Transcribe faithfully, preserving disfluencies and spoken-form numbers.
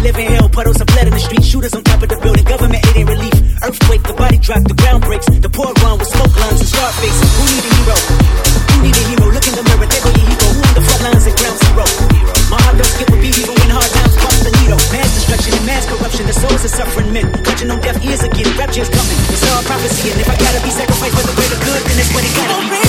live in hell, puddles of blood in the street. Shooters on top of the building, government aid ain't relief. Earthquake, the body drop, the ground breaks. The poor run with smoke lungs and scar faces. Who need a hero? Who need a hero? Look in the mirror, there go your hero. Who on the front lines at ground zero? My heart don't skip a beat even when hard times pump the needle. Mass destruction and mass corruption, the souls of suffering men. Clutching on deaf ears again, rapture's coming. It's all prophecy, and if I gotta be sacrificed for the greater good, then that's what it gotta be.